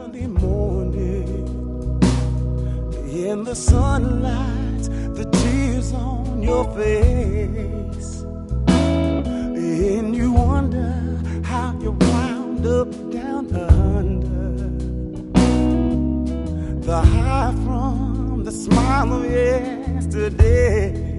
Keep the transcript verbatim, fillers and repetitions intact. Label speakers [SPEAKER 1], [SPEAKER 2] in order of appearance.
[SPEAKER 1] early morning, in the sunlight, the tears on your face, and you wonder how you wound up down under. The high from the smile of yesterday